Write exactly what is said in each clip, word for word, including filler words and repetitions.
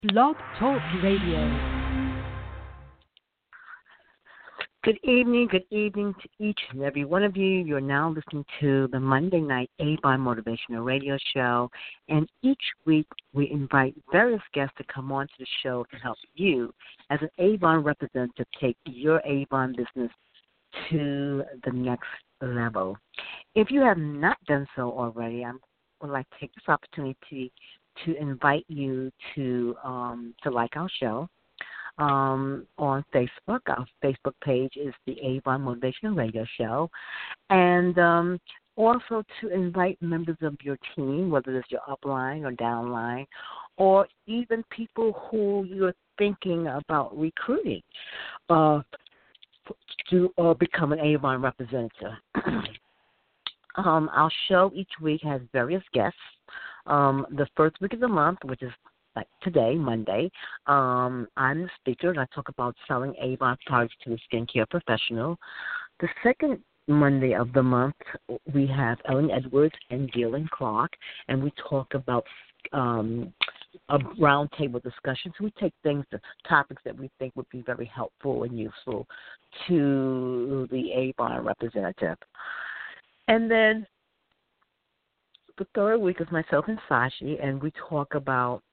Blog Talk Radio. Good evening, good evening to each and every one of you. You're now listening to the Monday Night Avon Motivational Radio Show, and each week we invite various guests to come on to the show to help you, as an Avon representative, take your Avon business to the next level. If you have not done so already, I would like to take this opportunity to invite you to um, to like our show. Um, on Facebook. Our Facebook page is the Avon Motivational Radio Show. And um, also to invite members of your team, whether it's your upline or downline, or even people who you're thinking about recruiting uh, to uh, become an Avon representative. um, our show each week has various guests. Um, the first week of the month, which is like today, Monday, um, I'm the speaker, and I talk about selling Avon products to the skincare professional. The second Monday of the month, we have Ellen Edwards and Gillian Clark, and we talk about um, a roundtable discussion. So we take things, the topics that we think would be very helpful and useful to the Avon representative. And then the third week is myself and Sashi, and we talk about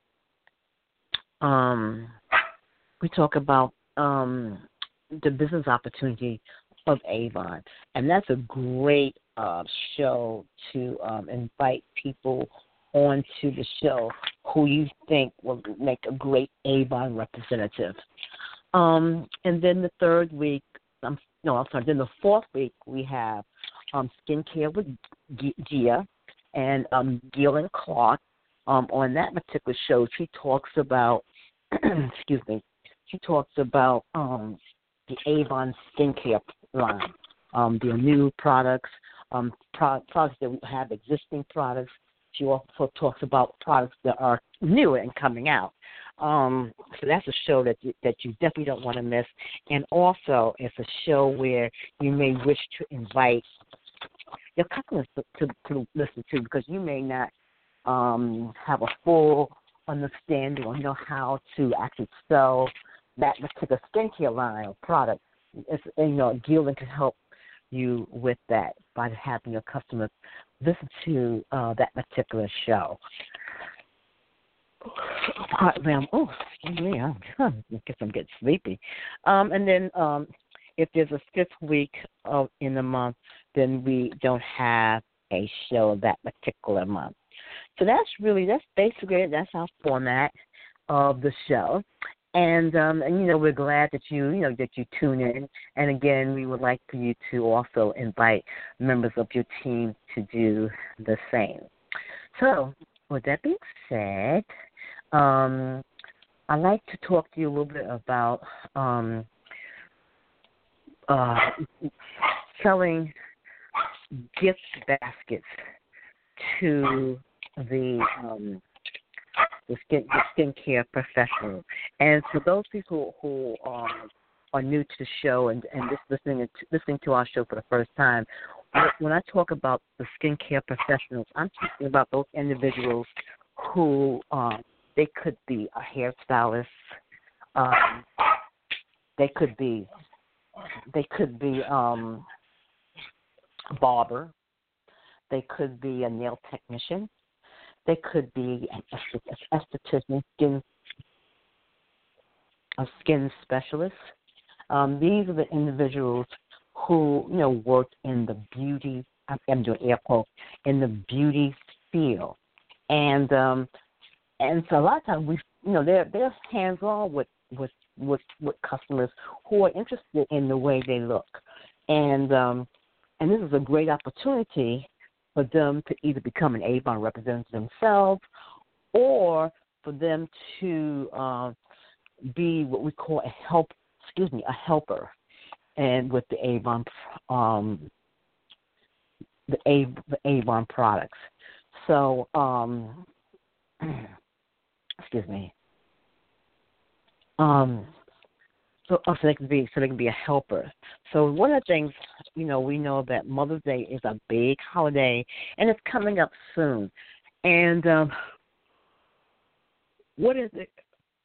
Um, we talk about um, the business opportunity of Avon, and that's a great uh, show to um, invite people onto the show who you think will make a great Avon representative. Um, and then the third week, um, no, I'm sorry, then the fourth week we have um, Skincare with G- Gia and um, Gillian Clark. Um, on that particular show, she talks about, excuse me, she talks about um, the Avon skincare line, um, their new products, um, pro- products that we have, existing products. She also talks about products that are new and coming out. Um, so that's a show that you, that you definitely don't want to miss. And also, it's a show where you may wish to invite your customers to, to, to listen to, because you may not Um, have a full understanding or know how to actually sell that particular skincare line or product. It's, you know, Gillian can help you with that by having your customers listen to uh, that particular show. Oh, excuse me, I'm, I guess I'm getting sleepy. Um, and then um, if there's a fifth week of, in the month, then we don't have a show that particular month. So that's really, that's basically it. That's our format of the show. And, um, and, you know, we're glad that you, you know, that you tune in. And, again, we would like for you to also invite members of your team to do the same. So with that being said, um, I'd like to talk to you a little bit about um, uh, selling gift baskets to the um, the skin the skincare professional. And for those people who are are new to the show and and just listening to, listening to our show for the first time, when I talk about the skincare professionals, I'm talking about those individuals who um, they could be a hairstylist, um, they could be they could be um, a barber, they could be a nail technician. They could be an esthetician, skin, a skin specialist. Um, these are the individuals who, you know, work in the beauty, I'm doing air quotes, in the beauty field. And um, and so a lot of times we, you know, they're they're hands on with, with with with customers who are interested in the way they look. And um, and this is a great opportunity for them to either become an Avon representative themselves, or for them to uh, be what we call a help, excuse me, a helper, and with the Avon, um, the, A, the Avon products. So, um, excuse me. Um, So, oh, so they can be so they can be a helper. So one of the things, you know, we know that Mother's Day is a big holiday, and it's coming up soon. And um, what is it?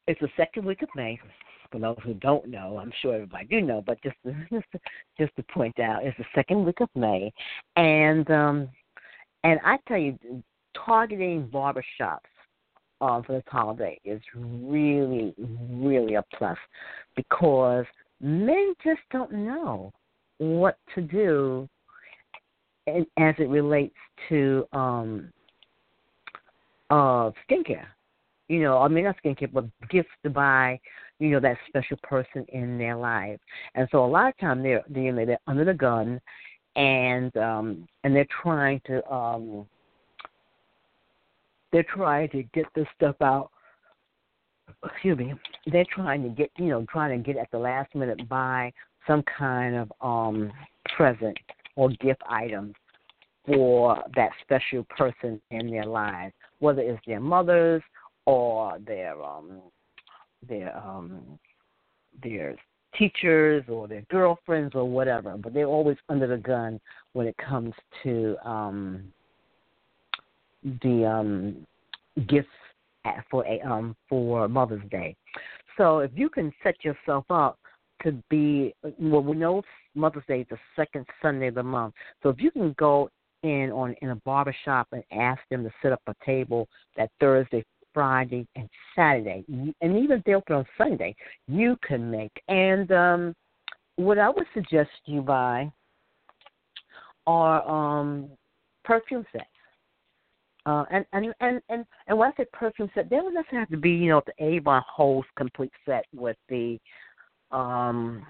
it's the second week of May. For those who don't know, I'm sure everybody do know, but just to, just to, just to point out, it's the second week of May, and um, and I tell you, targeting barbershops um, for this holiday is really, really a plus because men just don't know what to do in, as it relates to um, uh, skincare. You know, I mean, not skincare, but gifts to buy, you know, that special person in their life. And so a lot of times they're, they're, they're under the gun and um, and they're trying to um, they're trying to get this stuff out. Excuse me. They're trying to get, you know, trying to get at the last minute buy some kind of um, present or gift item for that special person in their lives, whether it's their mothers or their um, their um, their teachers or their girlfriends or whatever. But they're always under the gun when it comes to um, the um, gifts for a um, for Mother's Day. So if you can set yourself up to be, well, we know Mother's Day is the second Sunday of the month. So if you can go in on in a barbershop and ask them to set up a table that Thursday, Friday, and Saturday, and even if they open on Sunday, you can make. And um, what I would suggest you buy are um, perfume sets. Uh, and, and, and, and, and when I say perfume set, they don't necessarily have to be, you know, the Avon Host complete set with the um,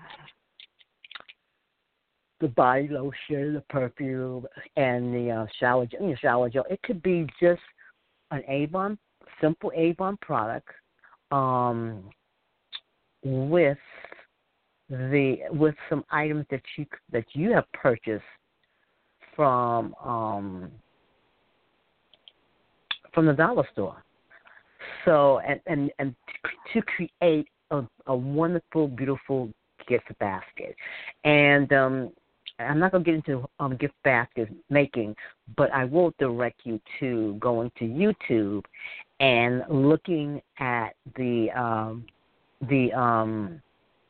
the body lotion, the perfume, and the uh, shower gel. You know, shower gel. It could be just an Avon, simple Avon product, um, with the with some items that you that you have purchased from um, from the dollar store. So and and, and to create a, a wonderful, beautiful gift basket. And um, I'm not going to get into um, gift basket making, but I will direct you to going to YouTube and looking at the um, the um,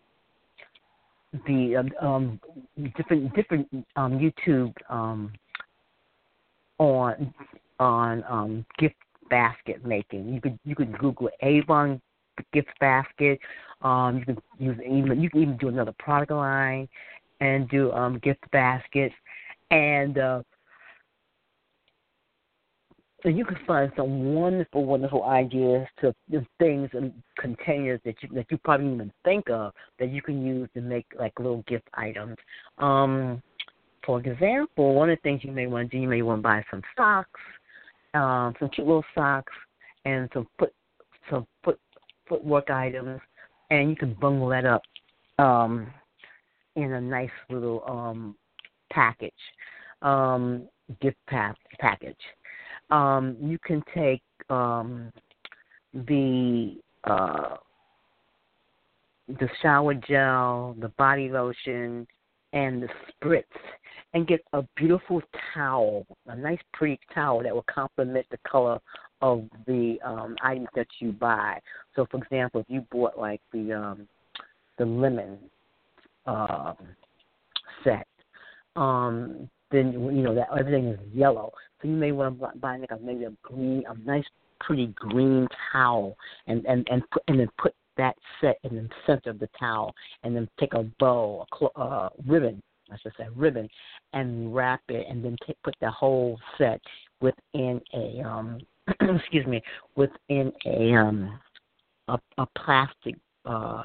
the um, different different um, YouTube um, on on um, gift basket making. You could you could Google Avon gift basket. Um, you can use even you can even do another product line and do um, gift baskets, and uh, and you can find some wonderful, wonderful ideas to things and containers that you that you probably didn't even think of that you can use to make like little gift items. Um, for example, one of the things you may want to do, you may want to buy some socks, um, some cute little socks, and some foot some foot footwork items, and you can bundle that up um, in a nice little um, package, um, gift pack, package. Um, you can take um, the uh, the shower gel, the body lotion, and the spritz, and get a beautiful towel, a nice pretty towel that will complement the color of the um, items that you buy. So, for example, if you bought like the um, the lemon uh, set, um, then you know that everything is yellow. So you may want to buy like a, maybe a green, a nice pretty green towel, and and and, put, and then put that set in the center of the towel, and then take a bow, a cl- uh, ribbon, I should say ribbon, and wrap it, and then take, put the whole set within a um, excuse me, within a um, a, a plastic uh,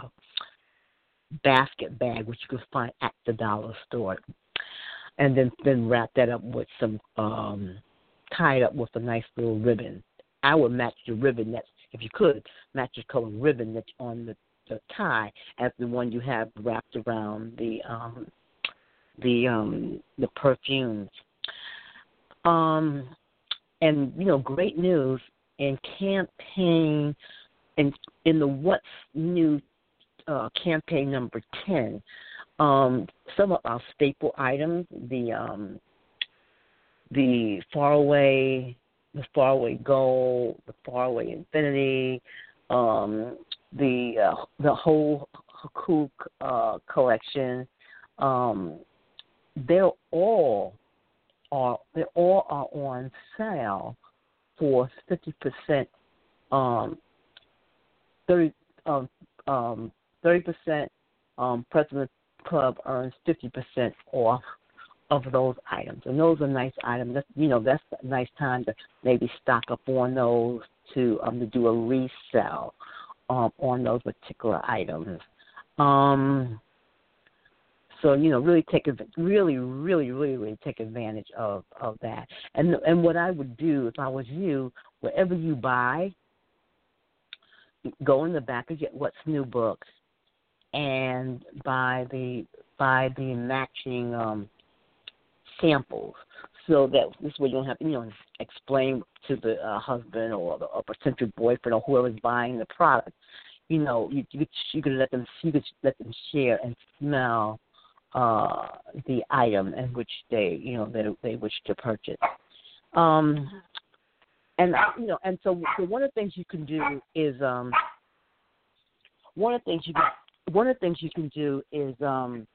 basket bag, which you can find at the dollar store, and then then wrap that up with some um, tie it up with a nice little ribbon. I would match the ribbon that's, if you could, match the color ribbon that's on the, the tie as the one you have wrapped around the um, the um, the perfumes. Um, and you know, great news in campaign in in the What's New uh, campaign number ten. Um, some of our staple items, the um, the faraway, the faraway gold, the faraway infinity, um, the uh, the whole Haku uh, collection. Um, they're all are they all are on sale for fifty percent. Um, thirty um um thirty percent. Um, President Club earns fifty percent off of those items, and those are nice items. That's, you know, that's a nice time to maybe stock up on those to um to do a resell um on those particular items. Um, so you know, really take adv- really, really, really, really take advantage of, of that. And and what I would do if I was you, wherever you buy, go in the back of get What's New books and buy the buy the matching um, samples, so that this way you don't have to, you know, explain to the uh, husband or the or potential boyfriend or whoever's buying the product. You know, you you could, you could let them you could let them share and smell uh, the item in which they you know they they wish to purchase. Um, and you know, and so, so one of the things you can do is um, one of the things you can one of the things you can do is um,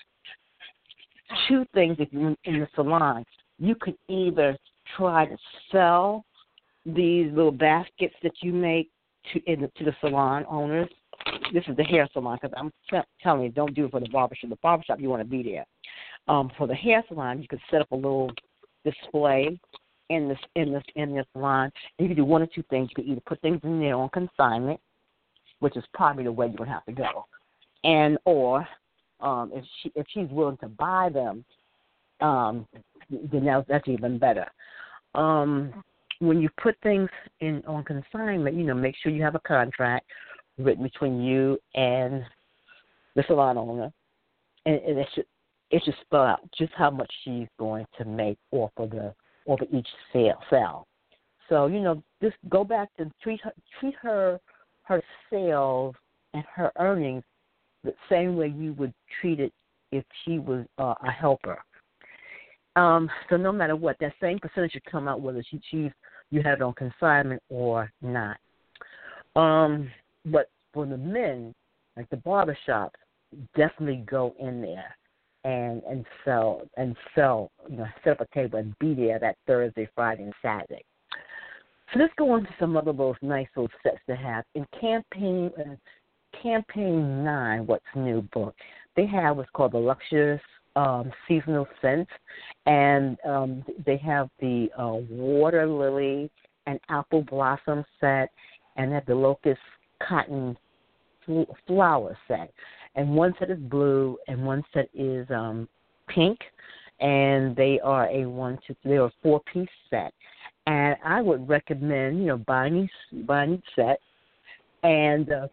two things. If you're in the salon, you could either try to sell these little baskets that you make to in the, to the salon owners. This is the hair salon, because I'm t- telling you, don't do it for the barbershop. The barbershop, you want to be there. Um, for the hair salon, you could set up a little display in this in this in this salon. And you could do one or two things. You could either put things in there on consignment, which is probably the way you would have to go, and or um, if she if she's willing to buy them, um, then that, that's even better. Um, when you put things in on consignment, you know, make sure you have a contract written between you and the salon owner, and, and it should it should spell out just how much she's going to make off of the off of each sale. sale. So you know, just go back and treat her treat her her sales and her earnings the same way you would treat it if she was uh, a helper. Um, so no matter what, that same percentage should come out whether she she's you have it on consignment or not. Um, but for the men, like the barbershop, definitely go in there and and sell and sell, you know, set up a table and be there that Thursday, Friday, and Saturday. So let's go on to some other those nice little sets to have. In campaign uh, campaign nine, What's New book, they have what's called the Luxurious um, Seasonal Scents, and um, they have the uh, Water Lily and Apple Blossom set, and they have the Locust Cotton Flower set. And one set is blue, and one set is um, pink, and they are a one, two, three, or four piece set. And I would recommend, you know, buying each, buying each set, and uh,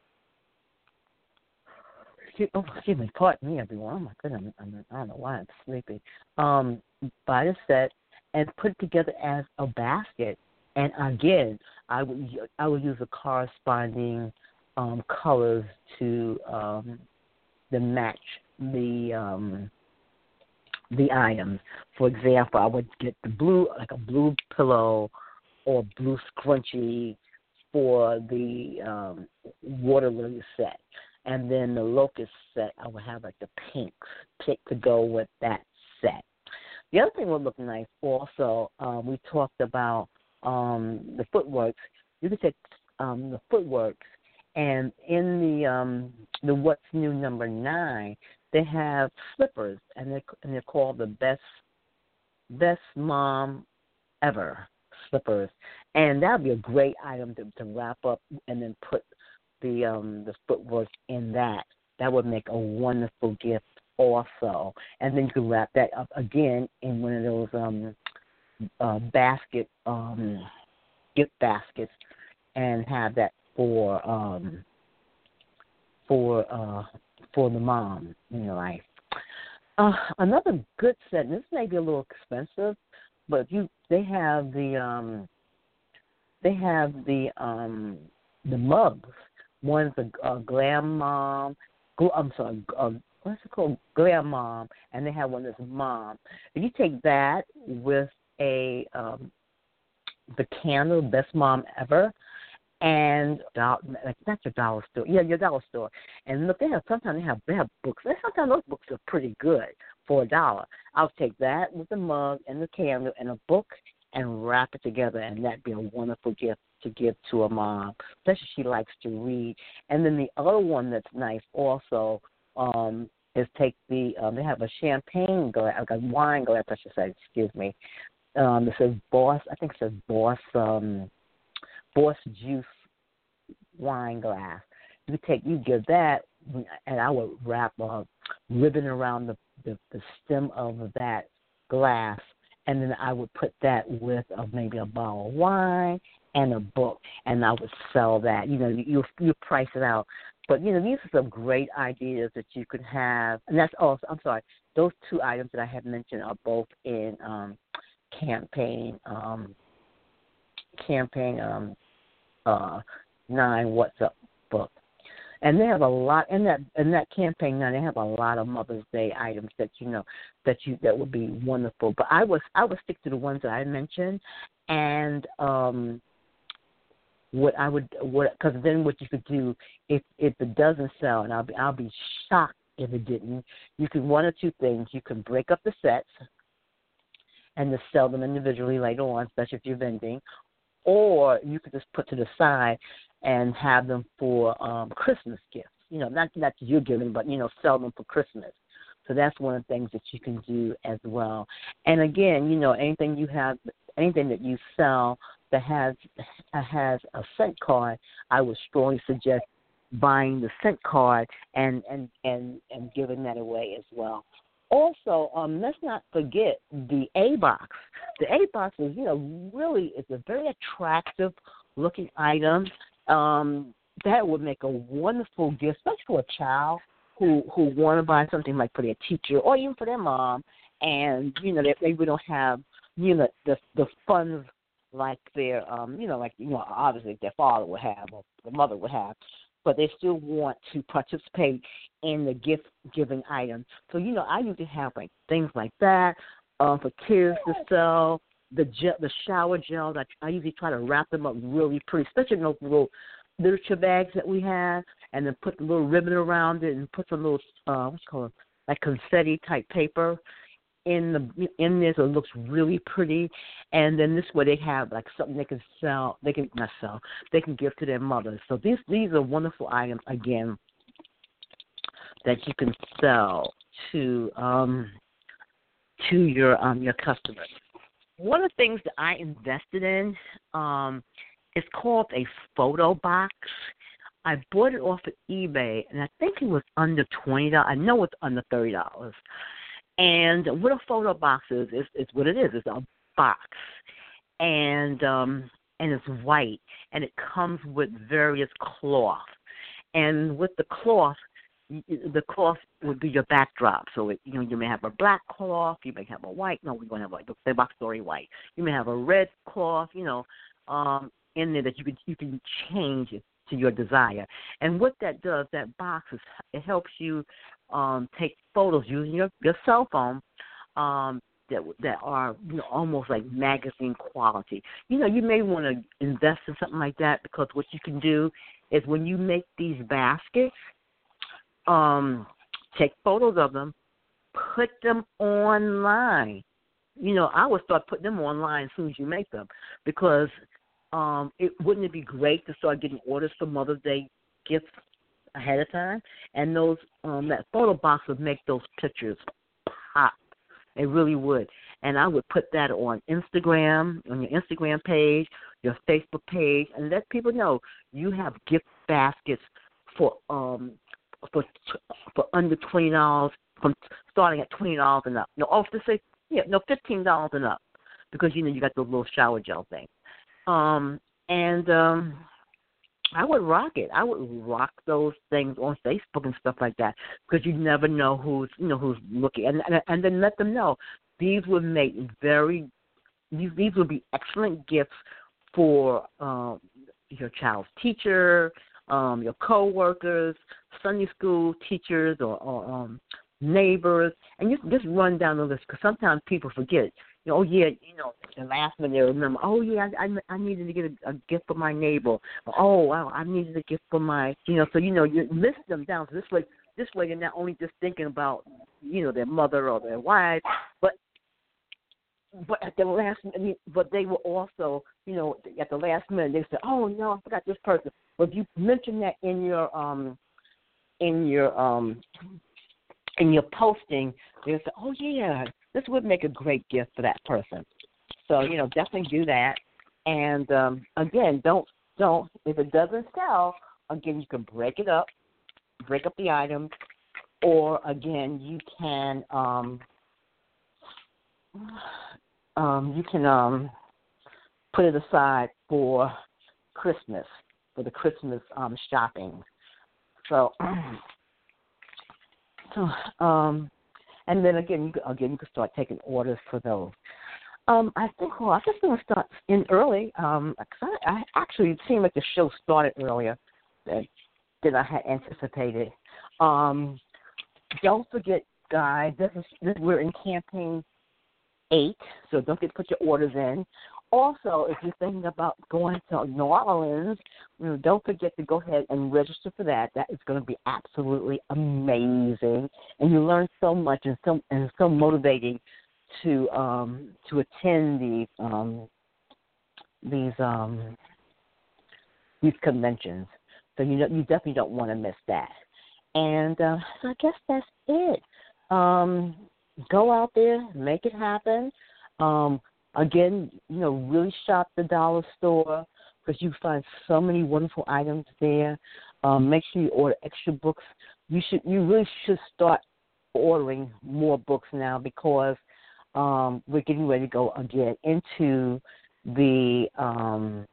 oh, excuse me, pardon me, everyone. Oh my goodness, I'm, I don't know why I'm sleepy. Um, buy the set and put it together as a basket. And again, I would I would use the corresponding um, colors to um, to match the um, the items. For example, I would get the blue, like a blue pillow or blue scrunchie for the um, water lily set, and then the locust set, I would have like the pinks pick to go with that set. The other thing would look nice. Also, um, we talked about um, the footworks. You could take um, the footworks, and in the um, the What's New number nine, they have slippers, and they and they're called the best best mom ever slippers, and that would be a great item to, to wrap up and then put the um, the footwork in that. That would make a wonderful gift also, and then you can wrap that up again in one of those um, uh, basket um, gift baskets, and have that for um, for uh, for the mom in your life. Uh, another good set. This may be a little expensive, but if you they have the um, they have the um, the mugs. One's a, a glam mom. I'm sorry, uh, what's it called? Glam mom, and they have one that's mom. If you take that with a um, the candle, best mom ever, and doll- like not your dollar store, yeah, your dollar store. And look, they have sometimes they have they have books. And sometimes those books are pretty good for a dollar. I'll take that with the mug and the candle and a book and wrap it together, and that'd be a wonderful gift to give to a mom, especially if she likes to read. And then the other one that's nice also um, is take the um, they have a champagne glass, like a wine glass, I should say. Excuse me. Um, it says Boss. I think it says Boss. Um, Boss Juice wine glass. You take, you give that, and I would wrap a ribbon around the, the, the stem of that glass, and then I would put that with uh, maybe a bottle of wine and a book, and I would sell that. You know, you you price it out. But, you know, these are some great ideas that you could have. And that's also, I'm sorry, those two items that I have mentioned are both in um, campaign, um, campaign um, uh, nine What's Up book. And they have a lot in that in that campaign nine. They have a lot of Mother's Day items that you know that you that would be wonderful. But I was I would stick to the ones that I mentioned, and um, what I would what because then what you could do if if it doesn't sell, and I'll be I'll be shocked if it didn't. You can one or two things. You can break up the sets and just sell them individually later on, especially if you're vending, or you could just put to the side and have them for um, Christmas gifts. You know, not not that you're giving, but, you know, sell them for Christmas. So that's one of the things that you can do as well. And again, you know, anything you have, anything that you sell that has has a scent card, I would strongly suggest buying the scent card and and and, and giving that away as well. Also, um, let's not forget the A box. The A box is, you know, really is a very attractive looking item. Um, that would make a wonderful gift, especially for a child who who want to buy something like for their teacher or even for their mom, and you know they maybe don't have you know the the funds like their um you know like you know obviously their father would have or the mother would have, but they still want to participate in the gift giving item. So you know I usually have like things like that um, for kids to sell. The gel, the shower gels, I, I usually try to wrap them up really pretty, especially in those little literature bags that we have, and then put the little ribbon around it and put some little, uh, what's it called, like confetti type paper in the in there, so it looks really pretty. And then this way they have like something they can sell, they can not sell, they can give to their mothers. So these these are wonderful items again that you can sell to um to your um your customers. One of the things that I invested in um, is called a photo box. I bought it off of eBay, and I think it was under twenty dollars. I know it's under thirty dollars. And what a photo box is, is, is what it is. It's a box, and um, and it's white, and it comes with various cloth. And with the cloth, the cloth would be your backdrop. So, it, you know, you may have a black cloth, you may have a white. No, we're going to have like the box story white. You may have a red cloth, you know, um, in there that you can you can change it to your desire. And what that does, that box is it helps you um, take photos using your, your cell phone um, that that are you know almost like magazine quality. You know, you may want to invest in something like that because what you can do is when you make these baskets. Um, take photos of them, put them online. You know, I would start putting them online as soon as you make them because um, it wouldn't it be great to start getting orders for Mother's Day gifts ahead of time? And those um, that photo box would make those pictures pop. It really would. And I would put that on Instagram, on your Instagram page, your Facebook page, and let people know you have gift baskets for um. For for under twenty dollars, from starting at twenty dollars and up. No, off to say yeah, no fifteen dollars and up, because you know you got those little shower gel things. Um, and um, I would rock it. I would rock those things on Facebook and stuff like that, because you never know who's you know who's looking, and and, and then let them know these would make very these these would be excellent gifts for um, your child's teacher. Um, your co-workers, Sunday school teachers, or, or um, neighbors, and you just run down the list because sometimes people forget. you know, oh yeah, you know, the last minute they remember. Oh yeah, I I, I needed to get a, a gift for my neighbor. Oh, wow, I needed a gift for my, you know. So you know, you list them down. So this way, this way, they're not only just thinking about, you know, their mother or their wife, but but at the last, I mean, but they were also, you know, at the last minute they said, oh no, I forgot this person. But if you mention that in your um in your um in your posting, they'll say, oh yeah, this would make a great gift for that person. So, you know, definitely do that. And um, again, don't don't if it doesn't sell, again you can break it up, break up the item, or again you can um, um, you can um, put it aside for Christmas, for the Christmas um, shopping. So, so um, and then again, you can, again you can start taking orders for those. Um, I think well, I'm just going to start in early. Um, cause I, I actually it seemed like the show started earlier than, than I had anticipated. Um, don't forget, guys, this is this, we're in campaign eight, so don't forget to put your orders in. Also, if you're thinking about going to New Orleans, you know, don't forget to go ahead and register for that. That is going to be absolutely amazing, and you learn so much and so and so motivating to um, to attend these um, these um, these conventions. So you know, you definitely don't want to miss that. And uh, so I guess that's it. Um, go out there, make it happen. Um, again, you know, really shop the dollar store because you find so many wonderful items there. Um, make sure you order extra books. You should, you really should start ordering more books now because um, we're getting ready to go again into the um,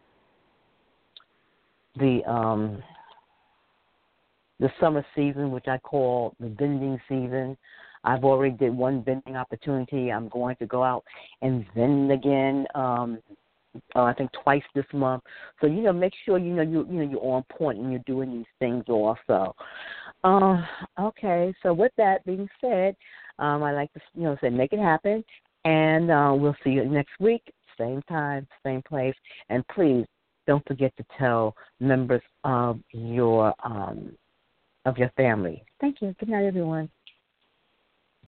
the um, the summer season, which I call the vending season. I've already did one vending opportunity. I'm going to go out and vend again. Um, uh, I think twice this month. So you know, make sure you know you you know you're on point and you're doing these things also. Uh, okay. So with that being said, um, I like to you know say make it happen, and uh, we'll see you next week, same time, same place, and please don't forget to tell members of your um, of your family. Thank you. Good night, everyone.